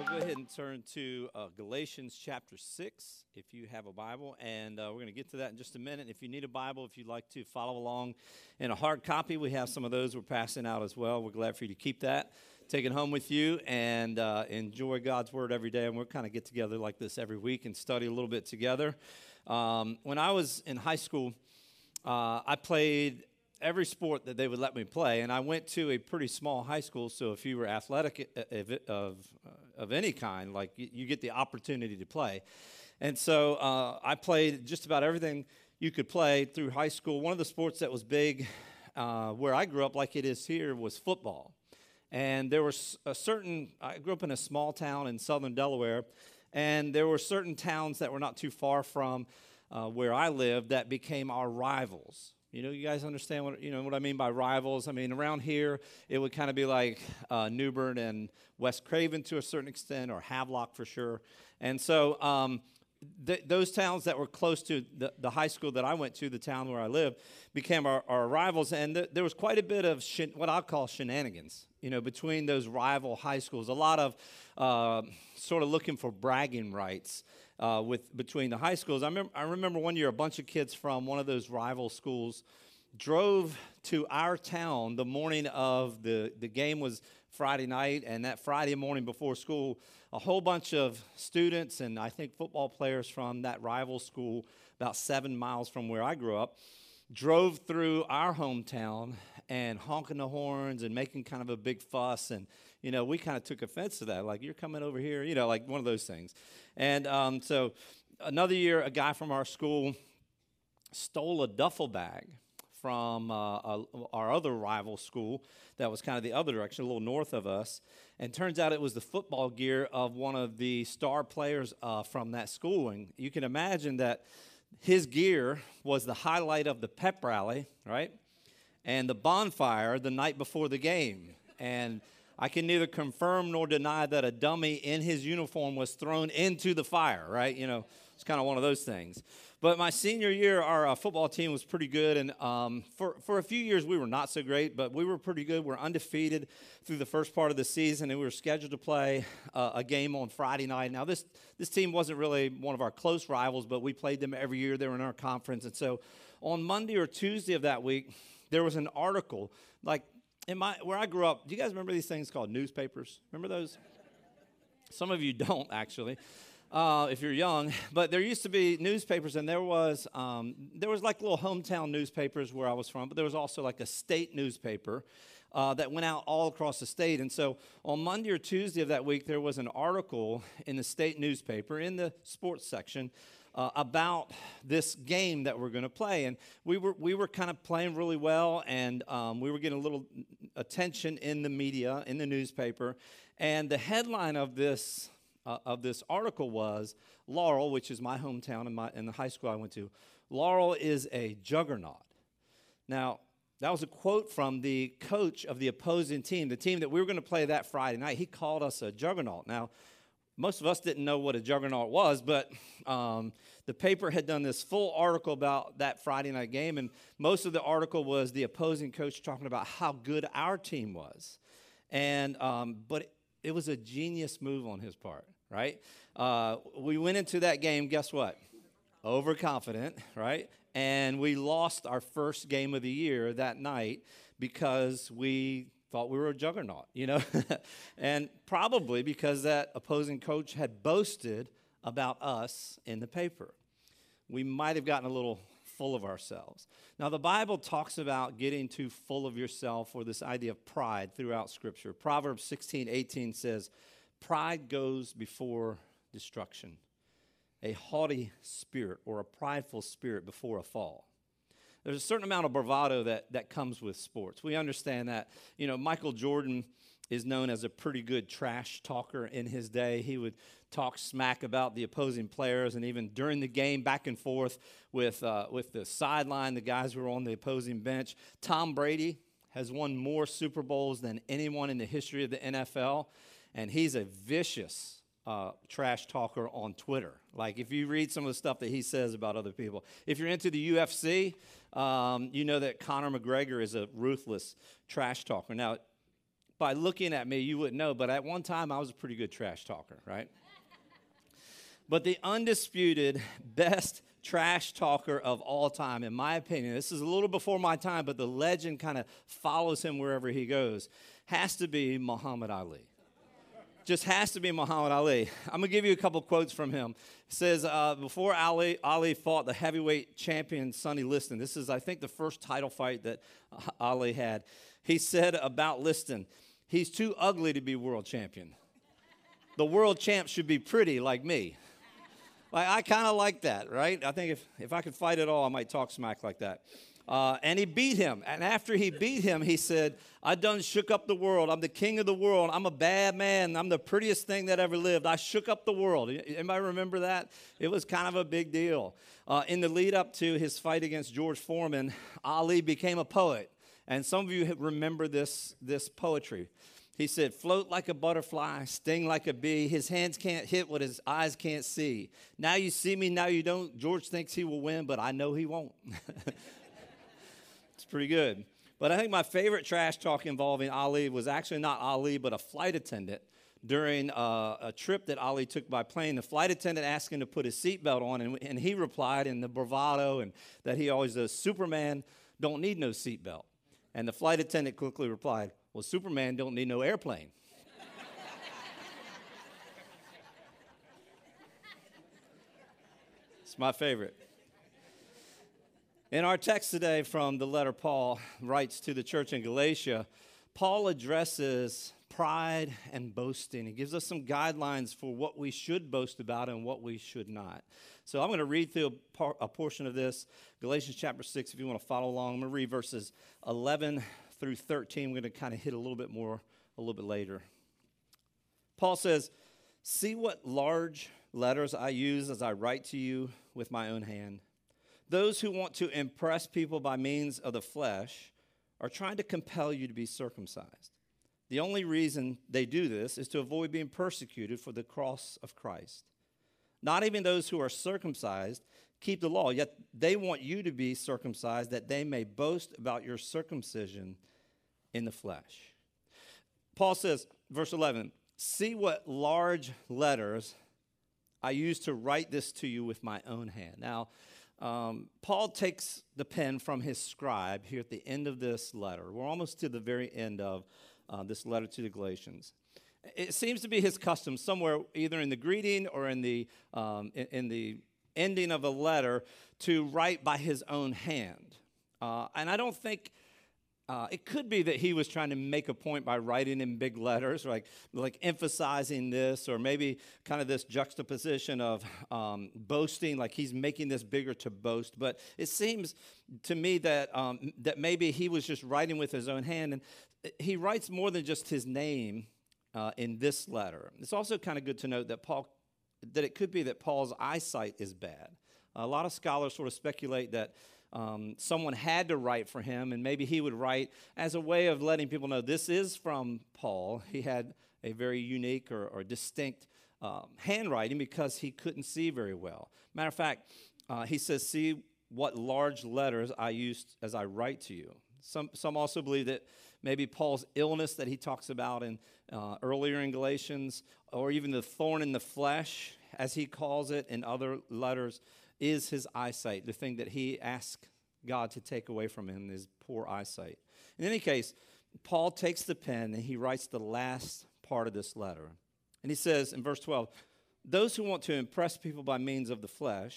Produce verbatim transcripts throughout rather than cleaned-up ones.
We'll go ahead and turn to uh, Galatians chapter six, if you have a Bible, and uh, we're going to get to that in just a minute. If you need a Bible, if you'd like to follow along in a hard copy, we have some of those we're passing out as well. We're glad for you to keep that, take it home with you, and uh, enjoy God's Word every day. And we'll kind of get together like this every week and study a little bit together. Um, when I was in high school, uh, I played every sport that they would let me play, and I went to a pretty small high school, so if you were athletic of, of, of any kind, like you, you get the opportunity to play. And so uh, I played just about everything you could play through high school. One of the sports that was big uh, where I grew up, like it is here, was football. And there was a certain, I grew up in a small town in southern Delaware, and there were certain towns that were not too far from uh, where I lived that became our rivals. You know, you guys understand what you know what I mean by rivals? I mean, around here, it would kind of be like uh, New Bern and West Craven to a certain extent, or Havelock for sure. And so um, th- those towns that were close to the, the high school that I went to, the town where I lived, became our, our rivals. And th- there was quite a bit of shen- what I'll call shenanigans, you know, between those rival high schools. A lot of uh, sort of looking for bragging rights. Uh, with between the high schools. I remember, I remember one year a bunch of kids from one of those rival schools drove to our town the morning of the, the game was Friday night, and that Friday morning before school, a whole bunch of students and I think football players from that rival school about seven miles from where I grew up drove through our hometown and honking the horns and making kind of a big fuss. And, you know, we kind of took offense to that. Like, you're coming over here, you know, like one of those things. And um, so another year, a guy from our school stole a duffel bag from uh, a, our other rival school that was kind of the other direction, a little north of us. And turns out it was the football gear of one of the star players uh, from that school. And you can imagine that his gear was the highlight of the pep rally, right? And the bonfire the night before the game. And I can neither confirm nor deny that a dummy in his uniform was thrown into the fire, right? You know, it's kind of one of those things. But my senior year, our uh, football team was pretty good. And um, for, for a few years, we were not so great, but we were pretty good. We're undefeated through the first part of the season, and we were scheduled to play uh, a game on Friday night. Now, this, this team wasn't really one of our close rivals, but we played them every year. They were in our conference. And so on Monday or Tuesday of that week, there was an article, like, in my where I grew up. Do you guys remember these things called newspapers? Remember those? Some of you don't, actually, uh, if you're young. But there used to be newspapers, and there was um, there was like little hometown newspapers where I was from, but there was also like a state newspaper uh, that went out all across the state. And so on Monday or Tuesday of that week, there was an article in the state newspaper in the sports section Uh, about this game that we're going to play. And we were we were kind of playing really well, and um, we were getting a little attention in the media, in the newspaper. And the headline of this uh, of this article was, Laurel, which is my hometown and my in the high school I went to, Laurel is a juggernaut. Now, that was a quote from the coach of the opposing team, the team that we were going to play that Friday night. He called us a juggernaut. Now, most of us didn't know what a juggernaut was, but um, the paper had done this full article about that Friday night game, and most of the article was the opposing coach talking about how good our team was. And um, but it, it was a genius move on his part, right? Uh, we went into that game, guess what? Overconfident, right? And we lost our first game of the year that night because we thought we were a juggernaut, you know, and probably because that opposing coach had boasted about us in the paper. We might have gotten a little full of ourselves. Now, the Bible talks about getting too full of yourself, or this idea of pride, throughout Scripture. Proverbs sixteen eighteen says, "Pride goes before destruction, a haughty spirit or a prideful spirit before a fall." There's a certain amount of bravado that, that comes with sports. We understand that. You know, Michael Jordan is known as a pretty good trash talker in his day. He would talk smack about the opposing players, and even during the game, back and forth with, uh, with the sideline, the guys who were on the opposing bench. Tom Brady has won more Super Bowls than anyone in the history of the N F L, and he's a vicious Uh, trash talker on Twitter. Like, if you read some of the stuff that he says about other people. If you're into the U F C, um, you know that Conor McGregor is a ruthless trash talker. Now, by looking at me, you wouldn't know, but at one time I was a pretty good trash talker, right? But the undisputed best trash talker of all time, in my opinion, this is a little before my time, but the legend kind of follows him wherever he goes, has to be Muhammad Ali. Just has to be Muhammad Ali. I'm going to give you a couple quotes from him. It says, uh, before Ali, Ali fought the heavyweight champion Sonny Liston, this is, I think, the first title fight that Ali had. He said about Liston, he's too ugly to be world champion. The world champ should be pretty like me. Like, I kind of like that, right? I think if, if I could fight at all, I might talk smack like that. Uh, and he beat him. And after he beat him, he said, I done shook up the world. I'm the king of the world. I'm a bad man. I'm the prettiest thing that ever lived. I shook up the world. Anybody remember that? It was kind of a big deal. Uh, in the lead up to his fight against George Foreman, Ali became a poet. And some of you remember this, this poetry. He said, float like a butterfly, sting like a bee. His hands can't hit what his eyes can't see. Now you see me, now you don't. George thinks he will win, but I know he won't. It's pretty good. But I think my favorite trash talk involving Ali was actually not Ali, but a flight attendant. During uh, a trip that Ali took by plane, the flight attendant asked him to put his seatbelt on, and, and he replied in the bravado and that he always does, Superman don't need no seatbelt. And the flight attendant quickly replied, well, Superman don't need no airplane. It's my favorite. In our text today from the letter Paul writes to the church in Galatia, Paul addresses pride and boasting. He gives us some guidelines for what we should boast about and what we should not. So I'm going to read through a, par- a portion of this, Galatians chapter six, if you want to follow along. I'm going to read verses eleven through thirteen. We're going to kind of hit a little bit more a little bit later. Paul says, see what large letters I use as I write to you with my own hand. Those who want to impress people by means of the flesh are trying to compel you to be circumcised. The only reason they do this is to avoid being persecuted for the cross of Christ. Not even those who are circumcised keep the law, yet they want you to be circumcised that they may boast about your circumcision in the flesh. Paul says, verse eleven, see what large letters I use to write this to you with my own hand. Now, Um, Paul takes the pen from his scribe here at the end of this letter. We're almost to the very end of uh, this letter to the Galatians. It seems to be his custom somewhere, either in the greeting or in the um, in, in the ending of a letter, to write by his own hand. Uh, and I don't think. Uh, it could be that he was trying to make a point by writing in big letters, like, like emphasizing this, or maybe kind of this juxtaposition of um, boasting, like he's making this bigger to boast. But it seems to me that um, that maybe he was just writing with his own hand, and he writes more than just his name uh, in this letter. It's also kind of good to note that Paul, that it could be that Paul's eyesight is bad. A lot of scholars sort of speculate that Um, someone had to write for him, and maybe he would write as a way of letting people know this is from Paul. He had a very unique or, or distinct um, handwriting because he couldn't see very well. Matter of fact, uh, he says, see what large letters I used as I write to you. Some, some also believe that maybe Paul's illness that he talks about in uh, earlier in Galatians, or even the thorn in the flesh, as he calls it in other letters, is his eyesight, the thing that he asked God to take away from him, his poor eyesight. In any case, Paul takes the pen and he writes the last part of this letter. And he says in verse twelve, those who want to impress people by means of the flesh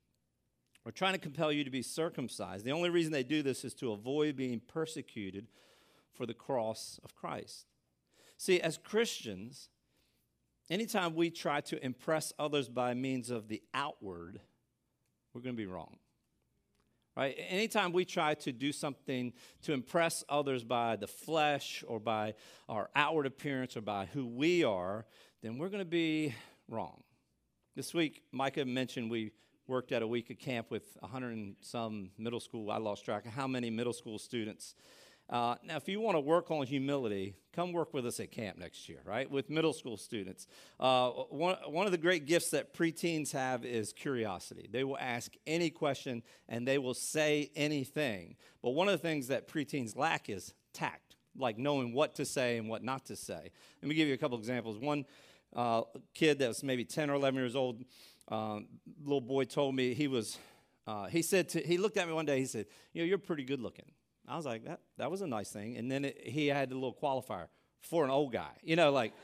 are trying to compel you to be circumcised. The only reason they do this is to avoid being persecuted for the cross of Christ. See, as Christians, anytime we try to impress others by means of the outward, we're going to be wrong, right? Anytime we try to do something to impress others by the flesh or by our outward appearance or by who we are, then we're going to be wrong. This week, Micah mentioned we worked at a week of camp with a hundred and some middle school. I lost track of how many middle school students. Uh, now, if you want to work on humility, come work with us at camp next year, right, with middle school students. Uh, one, one of the great gifts that preteens have is curiosity. They will ask any question, and they will say anything. But one of the things that preteens lack is tact. like knowing what to say and what not to say. Let me give you a couple examples. One uh, kid that was maybe ten or eleven years old, um, little boy told me he was, uh, he said, to, he looked at me one day, he said, you know, you're pretty good looking. I was like, that that was a nice thing. And then it, he had a little qualifier, for an old guy, you know, like.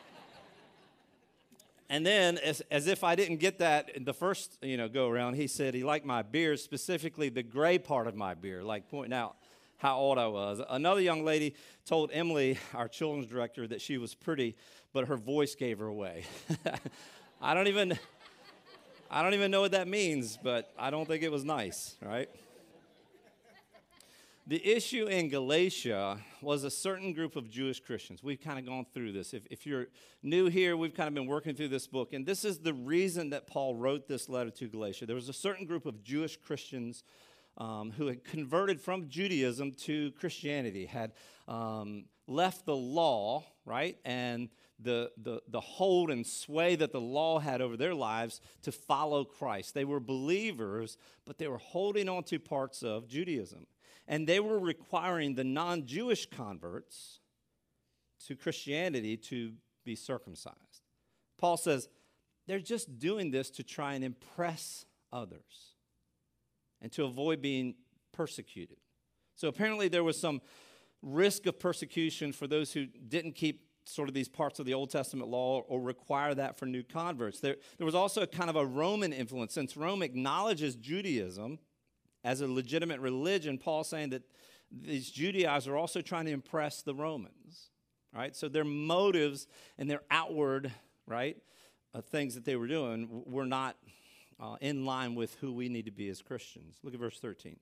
And then, as, as if I didn't get that in the first, you know, go around, he said he liked my beard, specifically the gray part of my beard, like pointing out how old I was. Another young lady told Emily, our children's director, that she was pretty, but her voice gave her away. I don't even, I don't even know what that means, but I don't think it was nice, right? The issue in Galatia was a certain group of Jewish Christians. We've kind of gone through this. If, if you're new here, we've kind of been working through this book. And this is the reason that Paul wrote this letter to Galatia. There was a certain group of Jewish Christians um, who had converted from Judaism to Christianity, had um, left the law, right, and the, the, the hold and sway that the law had over their lives to follow Christ. They were believers, but they were holding on to parts of Judaism. And they were requiring the non-Jewish converts to Christianity to be circumcised. Paul says they're just doing this to try and impress others and to avoid being persecuted. So apparently there was some risk of persecution for those who didn't keep sort of these parts of the Old Testament law or require that for new converts. There, there was also a kind of a Roman influence. Since Rome acknowledges Judaism as a legitimate religion, Paul's saying that these Judaizers are also trying to impress the Romans, right? So their motives and their outward, right, uh, things that they were doing were not uh, in line with who we need to be as Christians. Look at verse thirteen.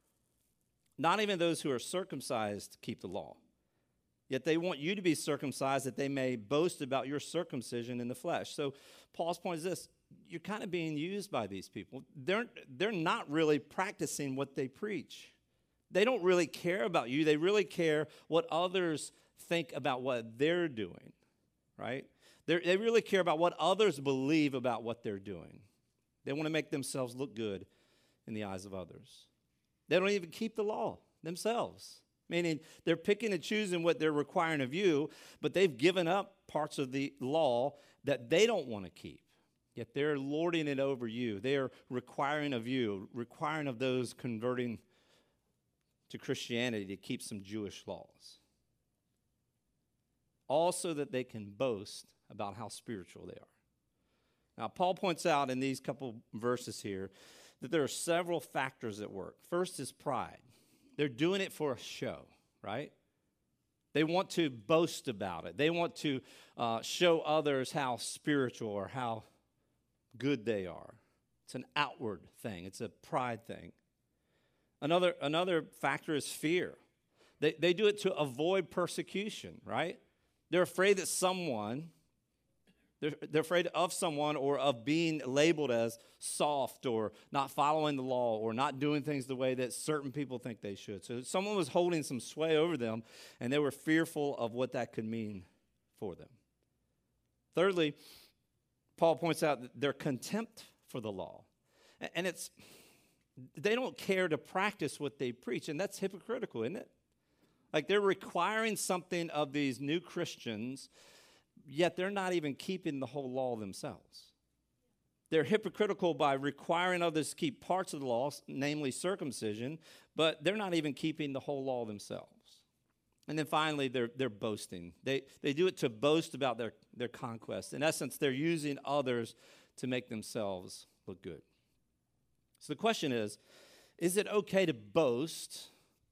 Not even those who are circumcised keep the law, yet they want you to be circumcised that they may boast about your circumcision in the flesh. So Paul's point is this: you're kind of being used by these people. They're, they're not really practicing what they preach. They don't really care about you. They really care what others think about what they're doing, right? They're, they really care about what others believe about what they're doing. They want to make themselves look good in the eyes of others. They don't even keep the law themselves, meaning they're picking and choosing what they're requiring of you, but they've given up parts of the law that they don't want to keep. Yet they're lording it over you. They're requiring of you, requiring of those converting to Christianity to keep some Jewish laws. Also that they can boast about how spiritual they are. Now, Paul points out in these couple verses here that there are several factors at work. First is pride. They're doing it for a show, right? They want to boast about it. They want to uh, show others how spiritual or how good they are. It's an outward thing. It's a pride thing. Another, another factor is fear. They, they do it to avoid persecution, right? They're afraid that someone, they're, they're afraid of someone or of being labeled as soft or not following the law or not doing things the way that certain people think they should. So someone was holding some sway over them, and they were fearful of what that could mean for them. Thirdly, Paul points out their contempt for the law. And it's, they don't care to practice what they preach, and that's hypocritical, isn't it? Like they're requiring something of these new Christians, yet they're not even keeping the whole law themselves. They're hypocritical by requiring others to keep parts of the law, namely circumcision, but they're not even keeping the whole law themselves. And then finally, they're, they're boasting. They, they do it to boast about their, their conquest. In essence, they're using others to make themselves look good. So the question is, is it okay to boast?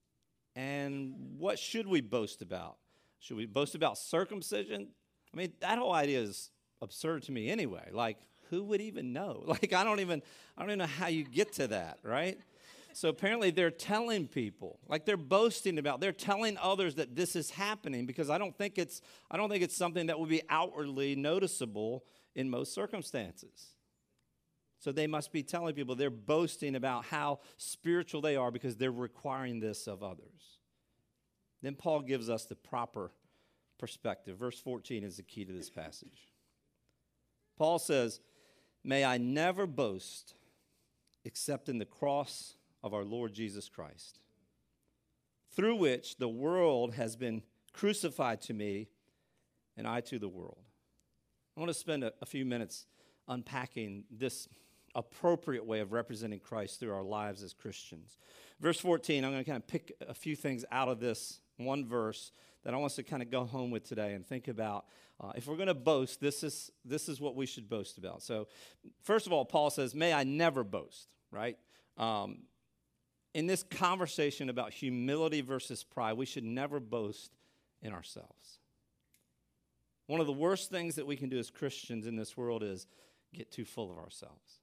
And what should we boast about? Should we boast about circumcision? I mean, that whole idea is absurd to me anyway. Like, who would even know? Like, I don't even, I don't even know how you get to that, right? So apparently they're telling people, like they're boasting about, they're telling others that this is happening because I don't think it's, I don't think it's something that would be outwardly noticeable in most circumstances. So they must be telling people, they're boasting about how spiritual they are because they're requiring this of others. Then Paul gives us the proper perspective. Verse fourteen is the key to this passage. Paul says, "May I never boast except in the cross of our Lord Jesus Christ, through which the world has been crucified to me, and I to the world. I want to spend a, a few minutes unpacking this appropriate way of representing Christ through our lives as Christians. Verse fourteen, I'm going to kind of pick a few things out of this one verse that I want us to kind of go home with today and think about. Uh, if we're going to boast, this is this is what we should boast about. So, first of all, Paul says, may I never boast, right? Um, in this conversation about humility versus pride, we should never boast in ourselves. One of the worst things that we can do as Christians in this world is get too full of ourselves.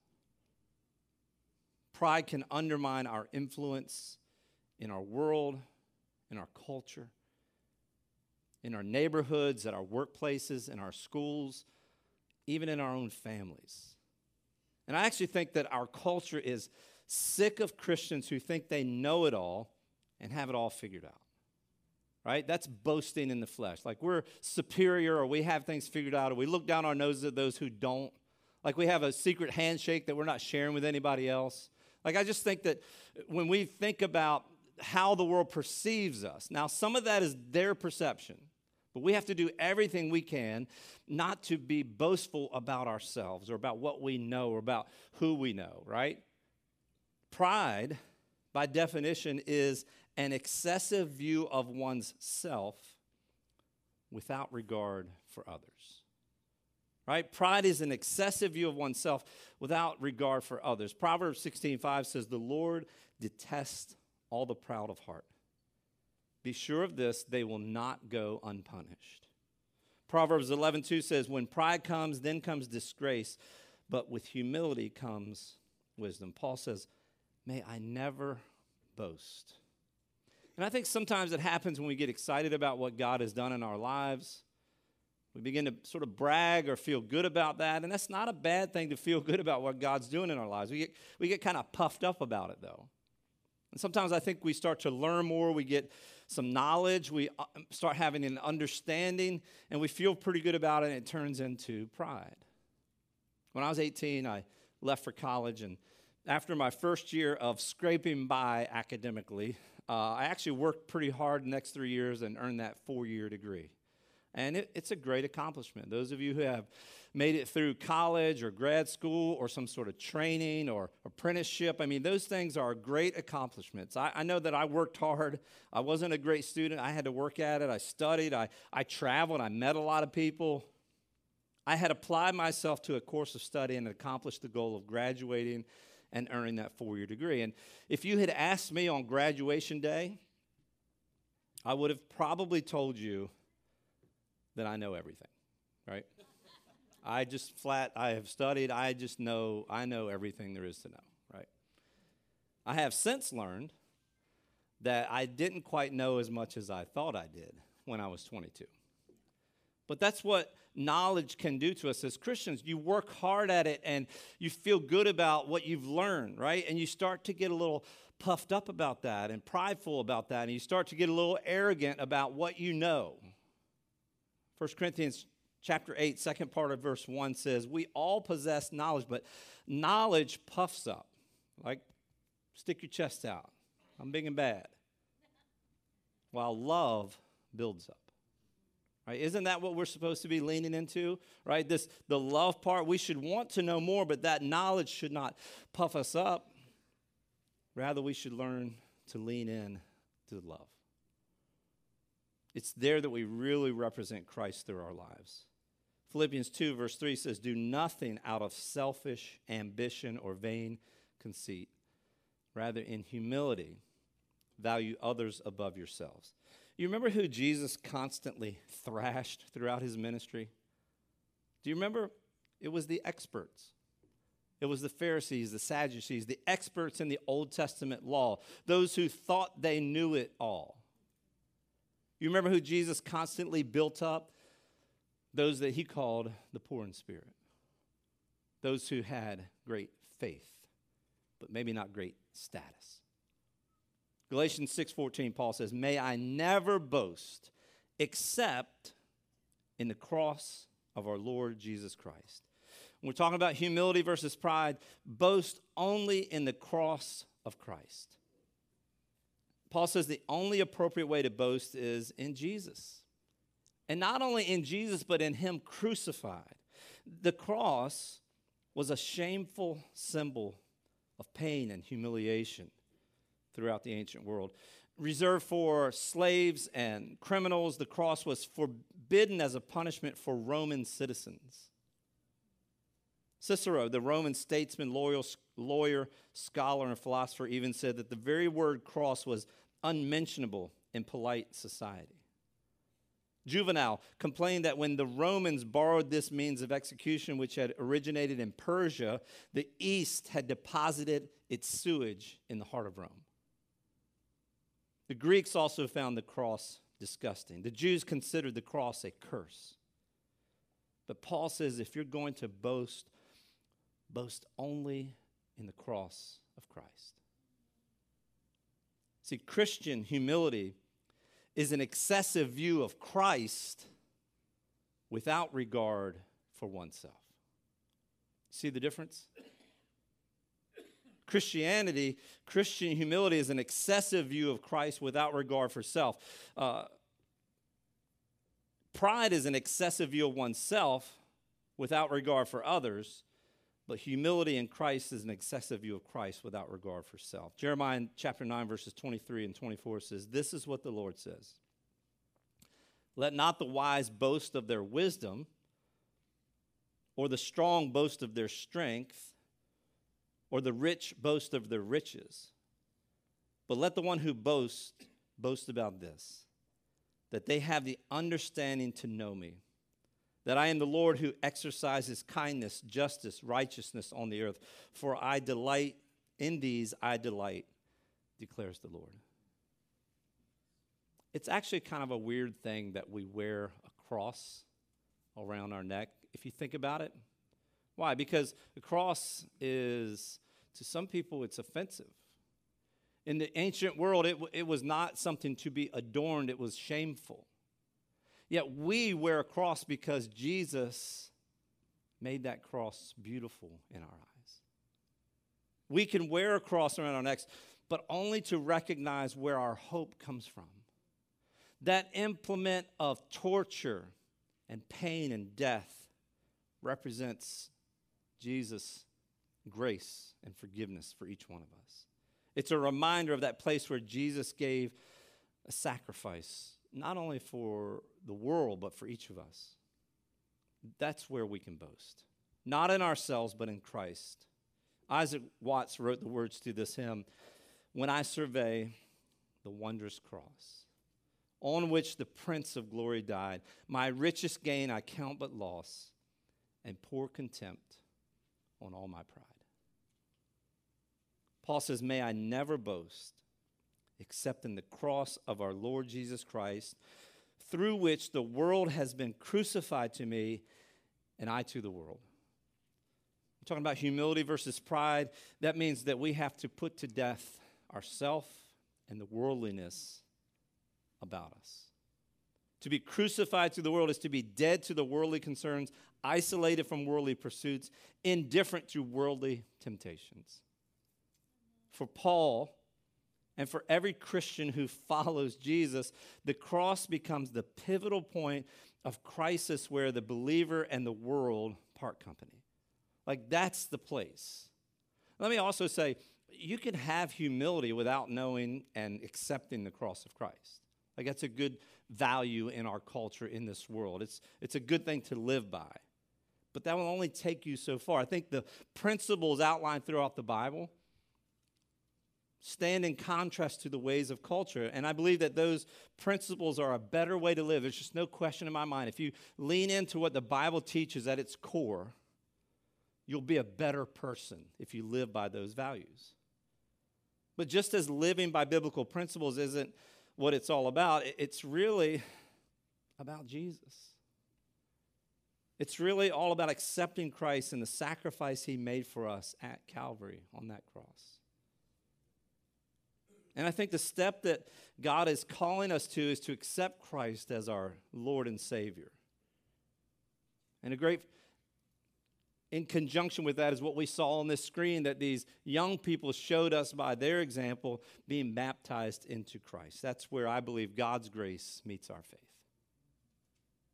Pride can undermine our influence in our world, in our culture, in our neighborhoods, at our workplaces, in our schools, even in our own families. And I actually think that our culture is sick of Christians who think they know it all and have it all figured out. Right? That's boasting in the flesh. Like we're superior, or we have things figured out, or we look down our noses at those who don't. Like we have a secret handshake that we're not sharing with anybody else. Like I just think that when we think about how the world perceives us, now some of that is their perception, but we have to do everything we can not to be boastful about ourselves or about what we know or about who we know, right? Pride, by definition, is an excessive view of one's self without regard for others. Right? Pride is an excessive view of oneself without regard for others. Proverbs sixteen five says, the Lord detests all the proud of heart. Be sure of this, they will not go unpunished. Proverbs eleven two says, when pride comes, then comes disgrace, but with humility comes wisdom. Paul says, may I never boast. And I think sometimes it happens when we get excited about what God has done in our lives. We begin to sort of brag or feel good about that, and that's not a bad thing to feel good about what God's doing in our lives. We get, we get kind of puffed up about it, though. And sometimes I think we start to learn more, we get some knowledge, we start having an understanding, and we feel pretty good about it, and it turns into pride. When I was eighteen, I left for college, and after my first year of scraping by academically, uh, I actually worked pretty hard the next three years and earned that four-year degree. And it, it's a great accomplishment. Those of you who have made it through college or grad school or some sort of training or apprenticeship, I mean, those things are great accomplishments. I, I know that I worked hard. I wasn't a great student. I had to work at it. I studied. I, I traveled. I met a lot of people. I had applied myself to a course of study and accomplished the goal of graduating and earning that four-year degree. And if you had asked me on graduation day, I would have probably told you that I know everything, right? I just flat, I have studied, I just know, I know everything there is to know, right? I have since learned that I didn't quite know as much as I thought I did when I was twenty-two. But that's what knowledge can do to us as Christians. You work hard at it and you feel good about what you've learned, right? And you start to get a little puffed up about that and prideful about that, and you start to get a little arrogant about what you know. First Corinthians chapter eight, second part of verse one says, we all possess knowledge, but knowledge puffs up. Like, stick your chest out. I'm big and bad. While love builds up. Right? Isn't that what we're supposed to be leaning into? Right? This the love part, we should want to know more, but that knowledge should not puff us up. Rather, we should learn to lean in to love. It's there that we really represent Christ through our lives. Philippians two, verse three says, do nothing out of selfish ambition or vain conceit. Rather, in humility, value others above yourselves. You remember who Jesus constantly thrashed throughout his ministry? Do you remember? It was the experts. It was the Pharisees, the Sadducees, the experts in the Old Testament law, those who thought they knew it all. You remember who Jesus constantly built up? Those that he called the poor in spirit. Those who had great faith, but maybe not great status. Galatians six fourteen, Paul says, may I never boast except in the cross of our Lord Jesus Christ. When we're talking about humility versus pride, boast only in the cross of Christ. Paul says the only appropriate way to boast is in Jesus. And not only in Jesus, but in him crucified. The cross was a shameful symbol of pain and humiliation throughout the ancient world. Reserved for slaves and criminals, the cross was forbidden as a punishment for Roman citizens. Cicero, the Roman statesman, lawyer, lawyer, scholar, and philosopher, even said that the very word cross was unmentionable in polite society. Juvenal complained that when the Romans borrowed this means of execution, which had originated in Persia, the East had deposited its sewage in the heart of Rome. The Greeks also found the cross disgusting. The Jews considered the cross a curse. But Paul says if you're going to boast, boast only in the cross of Christ. See, Christian humility is an excessive view of Christ without regard for oneself. See the difference? Christianity, Christian humility is an excessive view of Christ without regard for self. Uh, pride is an excessive view of oneself without regard for others, but humility in Christ is an excessive view of Christ without regard for self. Jeremiah chapter nine, verses twenty-three and twenty-four says, "This is what the Lord says. Let not the wise boast of their wisdom, or the strong boast of their strength, or the rich boast of their riches. But let the one who boasts boast about this, that they have the understanding to know me, that I am the Lord who exercises kindness, justice, righteousness on the earth. For I delight in these, I delight, declares the Lord." It's actually kind of a weird thing that we wear a cross around our neck, if you think about it. Why? Because the cross is, to some people, it's offensive. In the ancient world, it, it was not something to be adorned. It was shameful. Yet we wear a cross because Jesus made that cross beautiful in our eyes. We can wear a cross around our necks, but only to recognize where our hope comes from. That implement of torture and pain and death represents Jesus' grace and forgiveness for each one of us. It's a reminder of that place where Jesus gave a sacrifice, not only for the world, but for each of us. That's where we can boast. Not in ourselves, but in Christ. Isaac Watts wrote the words to this hymn, "When I survey the wondrous cross, on which the Prince of Glory died, my richest gain I count but loss, and pour contempt on all my pride." Paul says, may I never boast except in the cross of our Lord Jesus Christ, through which the world has been crucified to me, and I to the world. I'm talking about humility versus pride. That means that we have to put to death ourself and the worldliness about us. To be crucified to the world is to be dead to the worldly concerns, isolated from worldly pursuits, indifferent to worldly temptations. For Paul, and for every Christian who follows Jesus, the cross becomes the pivotal point of crisis where the believer and the world part company. Like, that's the place. Let me also say, you can have humility without knowing and accepting the cross of Christ. Like, that's a good value in our culture, in this world. It's, it's a good thing to live by. But that will only take you so far. I think the principles outlined throughout the Bible stand in contrast to the ways of culture. And I believe that those principles are a better way to live. There's just no question in my mind. If you lean into what the Bible teaches at its core, you'll be a better person if you live by those values. But just as living by biblical principles isn't what it's all about, it's really about Jesus. It's really all about accepting Christ and the sacrifice he made for us at Calvary on that cross. And I think the step that God is calling us to is to accept Christ as our Lord and Savior. And a great, in conjunction with that, is what we saw on this screen, that these young people showed us by their example being baptized into Christ. That's where I believe God's grace meets our faith.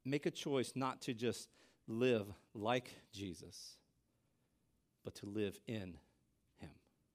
make a choice not to just live like Jesus, but to live in him.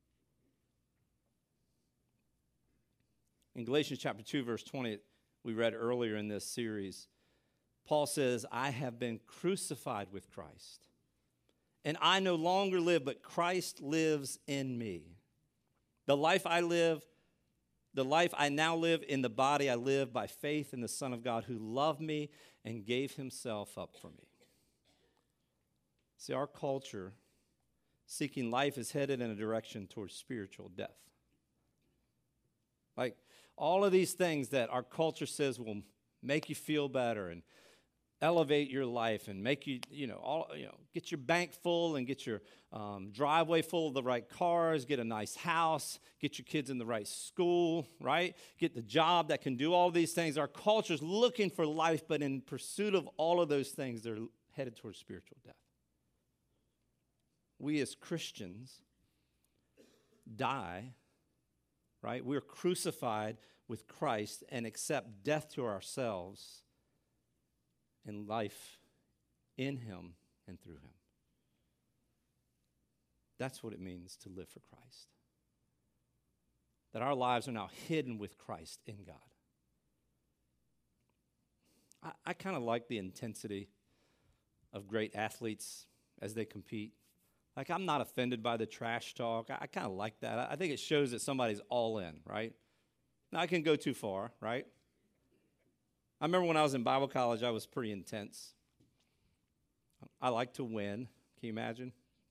In Galatians chapter two, verse twenty, we read earlier in this series, Paul says, I have been crucified with Christ, and I no longer live, but Christ lives in me. The life I live, the life I now live in the body, I live by faith in the Son of God who loved me and gave himself up for me. See, our culture, seeking life, is headed in a direction towards spiritual death. Like all of these things that our culture says will make you feel better and elevate your life and make you, you know, all, you know, get your bank full and get your um, driveway full of the right cars, get a nice house, get your kids in the right school, right? Get the job that can do all these things. Our culture's looking for life, but in pursuit of all of those things, they're headed towards spiritual death. We as Christians die, right? We're crucified with Christ and accept death to ourselves and life in him and through him. That's what it means to live for Christ. That our lives are now hidden with Christ in God. I, I kind of like the intensity of great athletes as they compete. Like, I'm not offended by the trash talk. I, I kind of like that. I, I think it shows that somebody's all in, right? Now, I can go too far, right? I remember when I was in Bible college, I was pretty intense. I like to win. Can you imagine?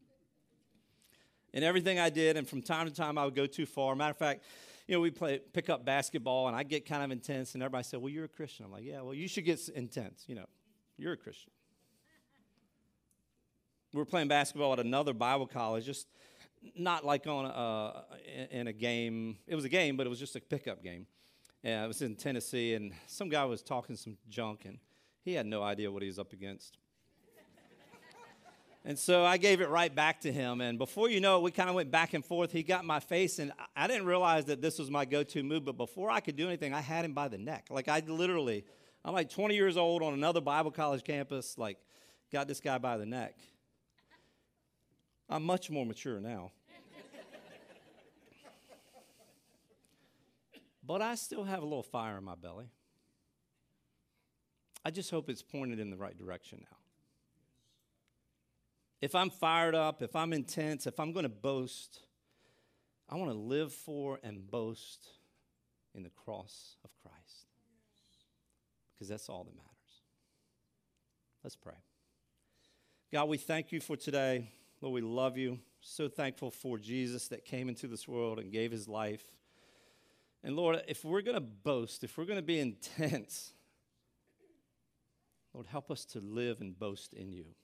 And everything I did, and from time to time, I would go too far. Matter of fact, you know, we play pick up basketball, and I get kind of intense, and everybody said, well, you're a Christian. I'm like, yeah, well, you should get intense. You know, you're a Christian. We were playing basketball at another Bible college, just not like on a, in a game. It was a game, but it was just a pickup game. And it was in Tennessee, and some guy was talking some junk, and he had no idea what he was up against. And so I gave it right back to him, and before you know it, we kind of went back and forth. He got in my face, and I didn't realize that this was my go-to move, but before I could do anything, I had him by the neck. Like, I literally, I'm like twenty years old on another Bible college campus, like, got this guy by the neck. I'm much more mature now. But I still have a little fire in my belly. I just hope it's pointed in the right direction now. If I'm fired up, if I'm intense, if I'm going to boast, I want to live for and boast in the cross of Christ. Because that's all that matters. Let's pray. God, we thank you for today. Lord, we love you. So thankful for Jesus that came into this world and gave his life. And Lord, if we're going to boast, if we're going to be intense, Lord, help us to live and boast in you.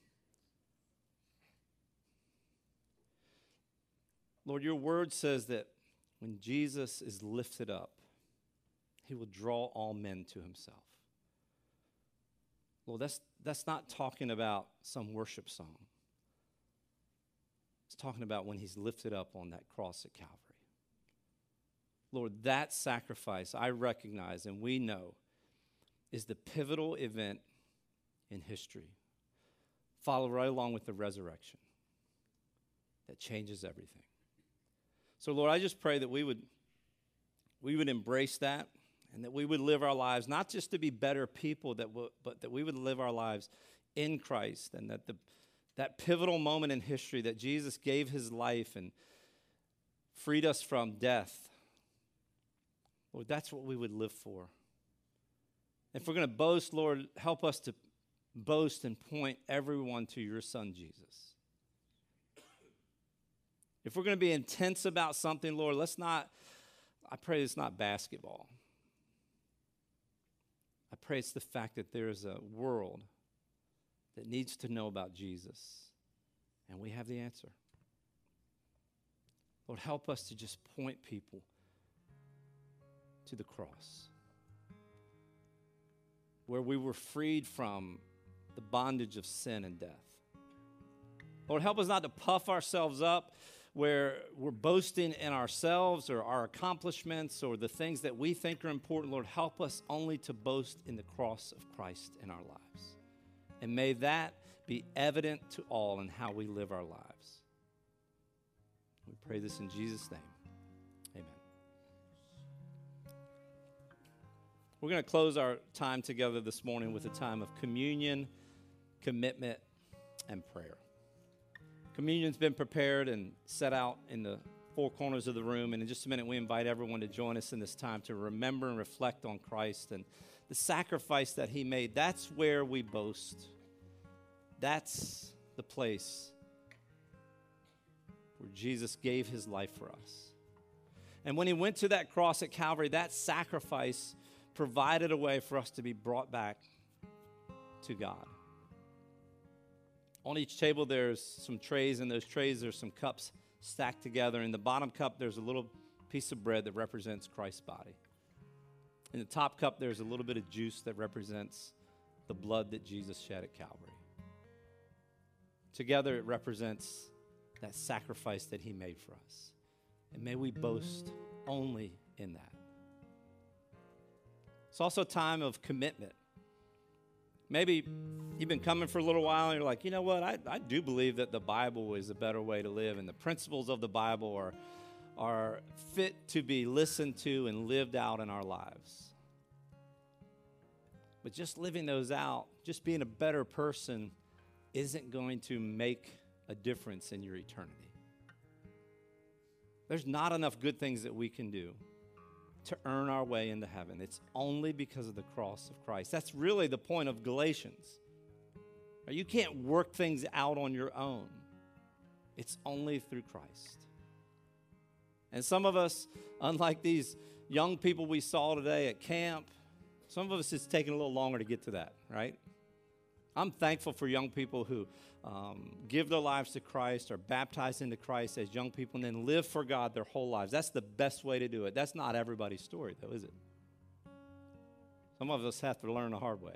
Lord, your word says that when Jesus is lifted up, he will draw all men to himself. Lord, that's, that's not talking about some worship song. It's talking about when he's lifted up on that cross at Calvary. Lord, that sacrifice I recognize and we know is the pivotal event in history, followed right along with the resurrection that changes everything. So, Lord, I just pray that we would, we would embrace that and that we would live our lives not just to be better people, that w- but that we would live our lives in Christ, and that the that pivotal moment in history that Jesus gave his life and freed us from death, Lord, that's what we would live for. If we're going to boast, Lord, help us to boast and point everyone to your Son, Jesus. If we're going to be intense about something, Lord, let's not, I pray it's not basketball. I pray it's the fact that there is a world that needs to know about Jesus, and we have the answer. Lord, help us to just point people to the cross, where we were freed from the bondage of sin and death. Lord, help us not to puff ourselves up where we're boasting in ourselves or our accomplishments or the things that we think are important, Lord, help us only to boast in the cross of Christ in our lives. And may that be evident to all in how we live our lives. We pray this in Jesus' name. Amen. We're going to close our time together this morning with a time of communion, commitment, and prayer. Communion's been prepared and set out in the four corners of the room, and in just a minute we invite everyone to join us in this time to remember and reflect on Christ and the sacrifice that he made. That's where we boast. That's the place where Jesus gave his life for us. And when he went to that cross at Calvary, that sacrifice provided a way for us to be brought back to God. On each table, there's some trays. In those trays, there's some cups stacked together. In the bottom cup, there's a little piece of bread that represents Christ's body. In the top cup, there's a little bit of juice that represents the blood that Jesus shed at Calvary. Together, it represents that sacrifice that he made for us. And may we boast only in that. It's also a time of commitment. Maybe you've been coming for a little while and you're like, you know what, I, I do believe that the Bible is a better way to live, and the principles of the Bible are, are fit to be listened to and lived out in our lives. But just living those out, just being a better person, isn't going to make a difference in your eternity. There's not enough good things that we can do to earn our way into heaven. It's only because of the cross of Christ. That's really the point of Galatians. You can't work things out on your own. It's only through Christ. And some of us, unlike these young people we saw today at camp, some of us it's taking a little longer to get to that, right? I'm thankful for young people who um, give their lives to Christ, are baptized into Christ as young people, and then live for God their whole lives. That's the best way to do it. That's not everybody's story, though, is it? Some of us have to learn the hard way.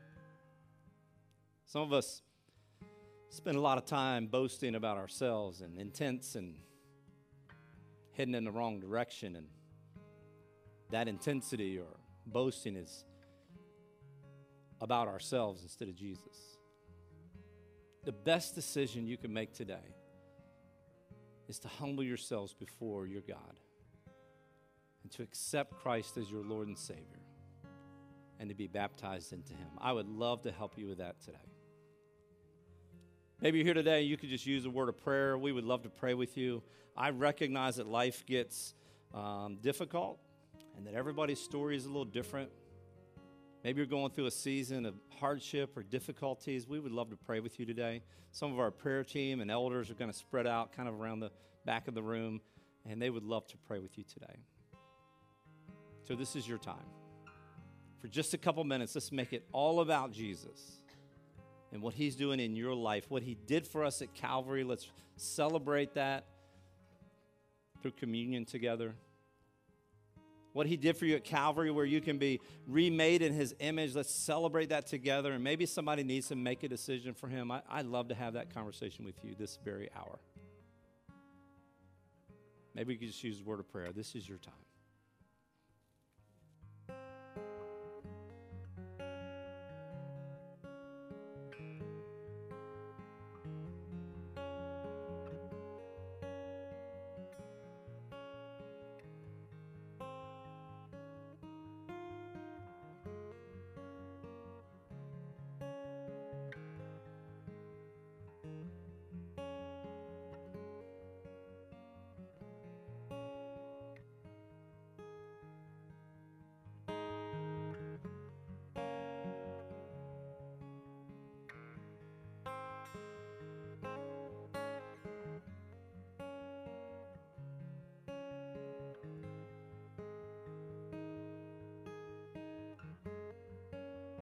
Some of us spend a lot of time boasting about ourselves and intense and heading in the wrong direction, and that intensity or boasting is about ourselves instead of Jesus. The best decision you can make today is to humble yourselves before your God and to accept Christ as your Lord and Savior and to be baptized into him. I would love to help you with that today. Maybe you're here today and you could just use a word of prayer. We would love to pray with you. I recognize that life gets um, difficult and that everybody's story is a little different. Maybe you're going through a season of hardship or difficulties. We would love to pray with you today. Some of our prayer team and elders are going to spread out kind of around the back of the room, and they would love to pray with you today. So this is your time. For just a couple minutes, let's make it all about Jesus and what he's doing in your life, what he did for us at Calvary. Let's celebrate that through communion together. What he did for you at Calvary, where you can be remade in his image. Let's celebrate that together. And maybe somebody needs to make a decision for him. I, I'd love to have that conversation with you this very hour. Maybe you could just use a word of prayer. This is your time.